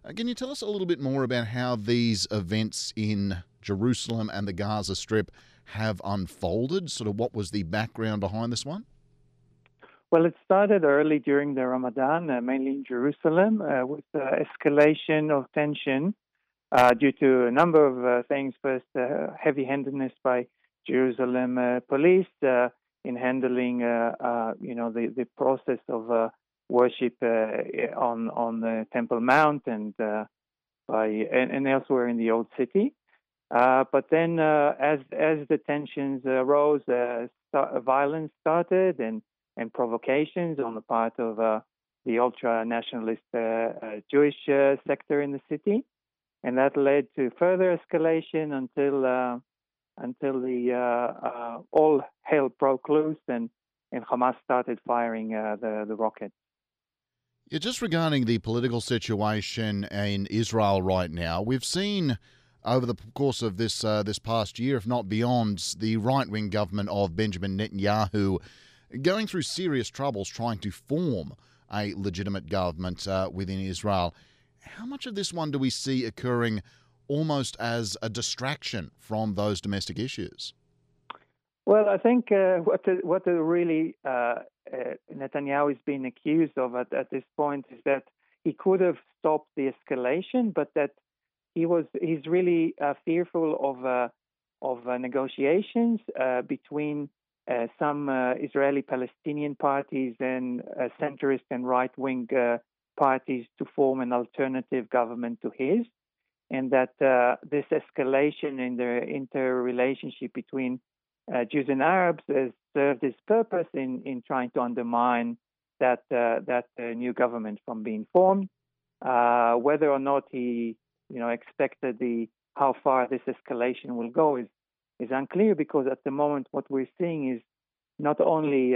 Can you tell us a little bit more about how these events in Jerusalem and the Gaza Strip have unfolded? Sort of what was the background behind this one? Well, it started early during the Ramadan, mainly in Jerusalem, with escalation of tension due to a number of things. First, heavy-handedness by Jerusalem police in handling, the process of worship on the Temple Mount and elsewhere in the old city. But then, as the tensions rose, violence started and provocations on the part of the ultra nationalist Jewish sector in the city, and that led to further escalation until the all hell broke loose and Hamas started firing the rockets. Yeah, just regarding the political situation in Israel right now, we've seen over the course of this past year, if not beyond, the right wing government of Benjamin Netanyahu going through serious troubles trying to form a legitimate government within Israel. How much of this one do we see occurring almost as a distraction from those domestic issues? Well, I think Netanyahu is being accused of at this point is that he could have stopped the escalation, but that he's really fearful of negotiations between some Israeli-Palestinian parties and centrist and right-wing parties to form an alternative government to his, and that this escalation in the interrelationship between Jews and Arabs has served its purpose in trying to undermine that new government from being formed. Whether or not he expected how far this escalation will go is unclear, because at the moment what we're seeing is not only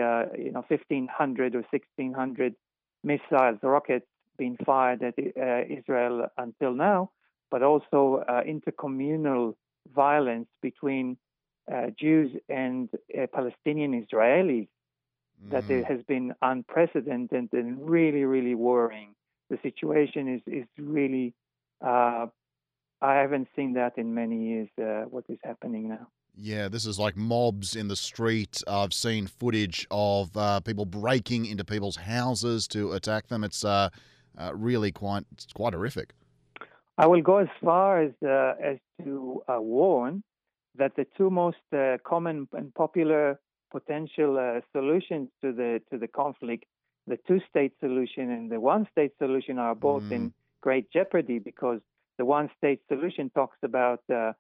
1,500 or 1,600 missiles, rockets being fired at Israel until now, but also intercommunal violence between Jews and Palestinian Israelis that it has been unprecedented and really, really worrying. The situation is really, I haven't seen that in many years, what is happening now. Yeah, this is like mobs in the street. I've seen footage of people breaking into people's houses to attack them. It's really it's quite horrific. I will go as far as to warn that the two most common and popular potential solutions to the conflict, the two-state solution and the one-state solution, are both in great jeopardy, because the one-state solution talks about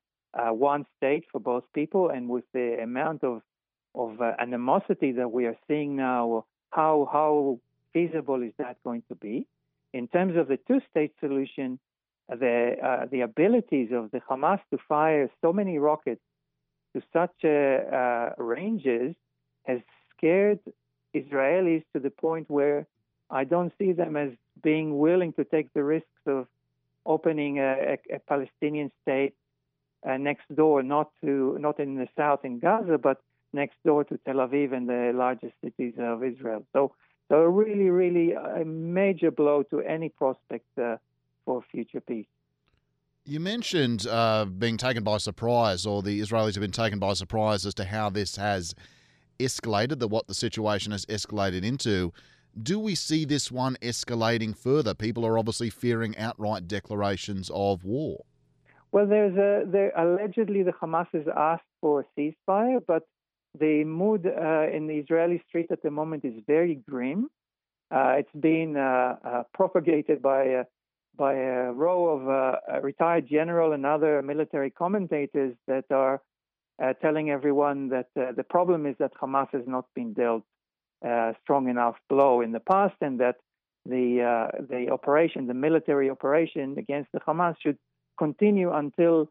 one state for both people, and with the amount of animosity that we are seeing now, how feasible is that going to be? In terms of the two-state solution, the abilities of the Hamas to fire so many rockets to such ranges has scared Israelis to the point where I don't see them as being willing to take the risks of opening a Palestinian state next door, not in the south in Gaza, but next door to Tel Aviv and the largest cities of Israel. So really, really a major blow to any prospect for future peace. You mentioned being taken by surprise, or the Israelis have been taken by surprise as to how this has escalated, what the situation has escalated into. Do we see this one escalating further? People are obviously fearing outright declarations of war. Well, allegedly the Hamas has asked for a ceasefire, but the mood in the Israeli street at the moment is very grim. It's been propagated by a row of retired general and other military commentators that are telling everyone that the problem is that Hamas has not been dealt strong enough blow in the past, and that the operation, the military operation against the Hamas, should continue until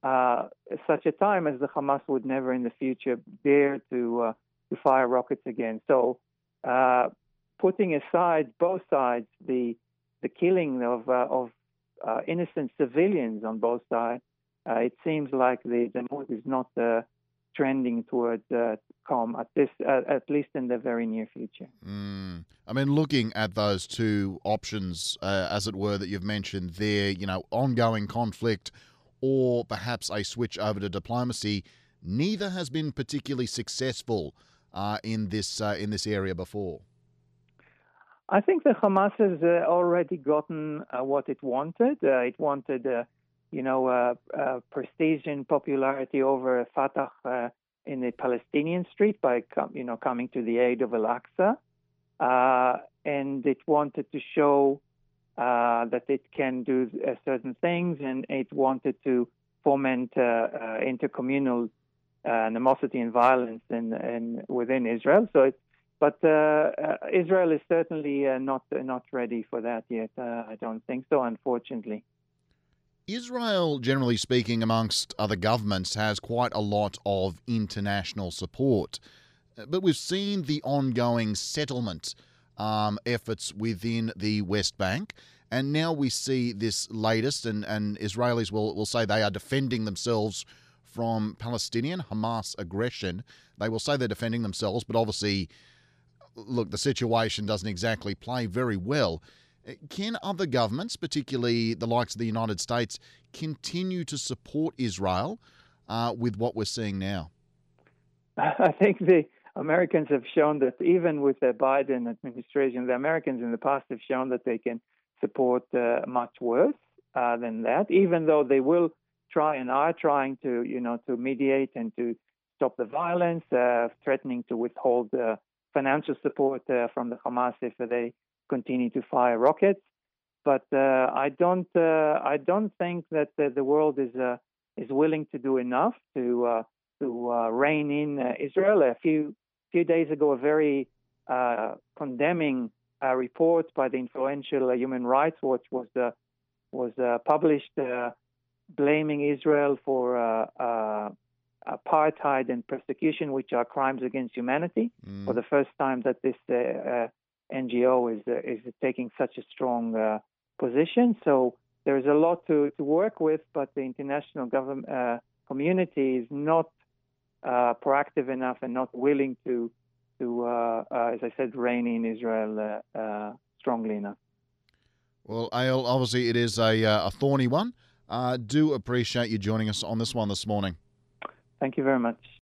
such a time as the Hamas would never in the future dare to fire rockets again. So, putting aside both sides, the killing of innocent civilians on both sides, it seems like the mood is not trending towards calm at least in the very near future. I mean, looking at those two options, as it were, that you've mentioned there, ongoing conflict or perhaps a switch over to diplomacy, neither has been particularly successful in this area before. I think the Hamas has already gotten what it wanted. It wanted, prestige and popularity over Fatah in the Palestinian street by, coming to the aid of Al-Aqsa, and it wanted to show that it can do certain things, and it wanted to foment intercommunal animosity and violence within Israel. But Israel is certainly not ready for that yet. I don't think so, unfortunately. Israel, generally speaking, amongst other governments, has quite a lot of international support. But we've seen the ongoing settlement efforts within the West Bank, and now we see this latest, and Israelis will say they are defending themselves from Palestinian Hamas aggression. They will say they're defending themselves, but obviously, look, the situation doesn't exactly play very well. Can other governments, particularly the likes of the United States, continue to support Israel with what we're seeing now? I think the Americans have shown that even with the Biden administration, the Americans in the past have shown that they can support much worse than that, even though they will try and are trying to mediate and to stop the violence, threatening to withhold financial support from the Hamas if they continue to fire rockets. But I don't think that the world is willing to do enough to rein in Israel. A few days ago, a very condemning report by the influential Human Rights Watch was published, blaming Israel for apartheid and persecution, which are crimes against humanity. For the first time that this NGO is taking such a strong position. So there's a lot to work with, but the international government community is not proactive enough and not willing to as I said, rein in Israel strongly enough. Well, Eyal, obviously it is a thorny one. Do appreciate you joining us on this one this morning. Thank you very much.